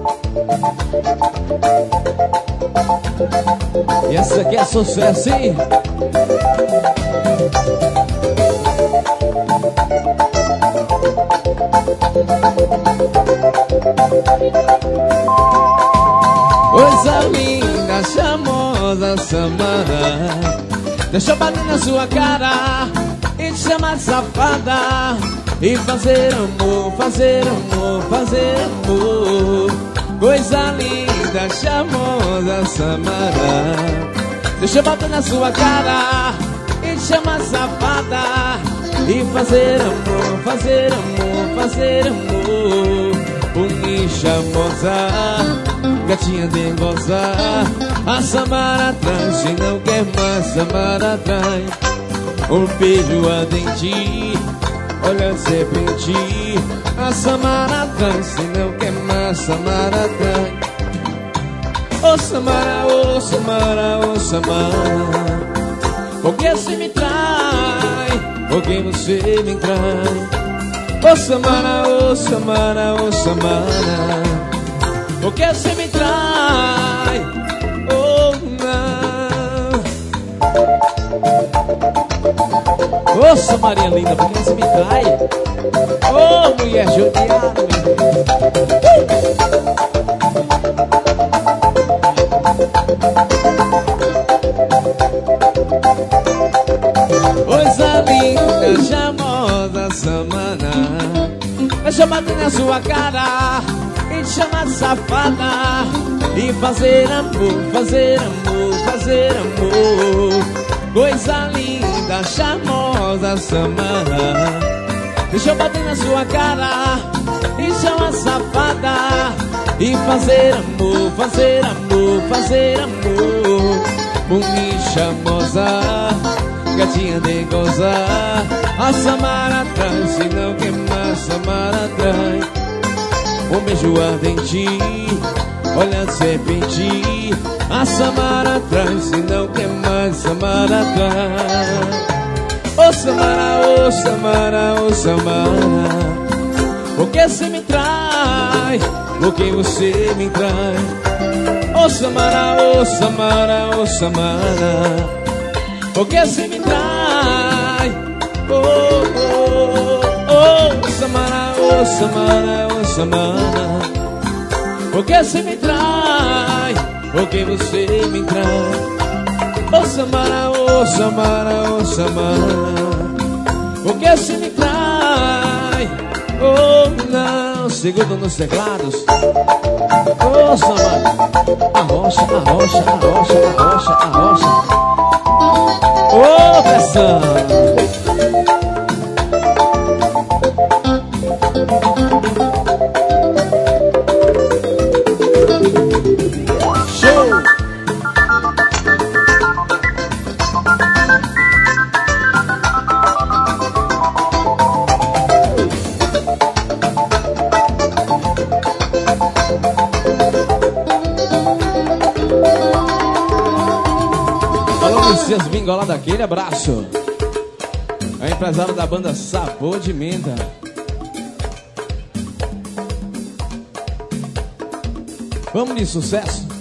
E essa aqui é sucesso, hein? Coisa linda, charmosa, Samara, deixa eu bater na sua cara e te chamar de safada e fazer amor, fazer amor, fazer amor. Coisa linda, charmosa, Samara, deixa eu bater na sua cara e te chamar de safada e fazer amor, fazer amor, fazer amor. Bonita, charmosa, gatinha dengosa, a Samara atrás e não quer mais Samara atrás. Um beijo ardente, olha sempre em ti, a Samara atrás e não quer mais Samara atrás. Oh Samara, oh Samara, oh Samara, por que você me trai? Por que você me trai? Oh Samara, oh Samara, oh Samara, por que você me trai? Oh não. Oh Samaria linda, por que você me trai? Oh mulher judiada, coisa linda, charmosa, Samara, deixa eu bater na sua cara e te chamar de safada e fazer amor, fazer amor, fazer amor. Coisa linda, charmosa, Samara, deixa eu bater na sua cara e te chamar de safada e fazer amor, fazer amor, fazer amor. Bonita, charmosa, gatinha dengosa, a Samara atrás e não quer mais Samara atrás. Um beijo ardente, olhando sempre em ti, a Samara atrás e não quer mais Samara atrás. Oh Samara, oh Samara, oh Samara, por que você me trai? Por que você me trai? Oh Samara, oh Samara, oh Samara, por que você me trai? Oh, oh, oh Samara, oh Samara, oh Samara, por que você me trai? Por que você me trai? Oh Samara, oh Samara, oh Samara, por que você me trai? Oh não, segundo nos teclados. Oh Samara, arrocha, arrocha, arrocha, arrocha, arrocha. Oh pressão. Messias Bingolada, aquele abraço. É empresário da banda Sabor de Menta. Vamos de sucesso.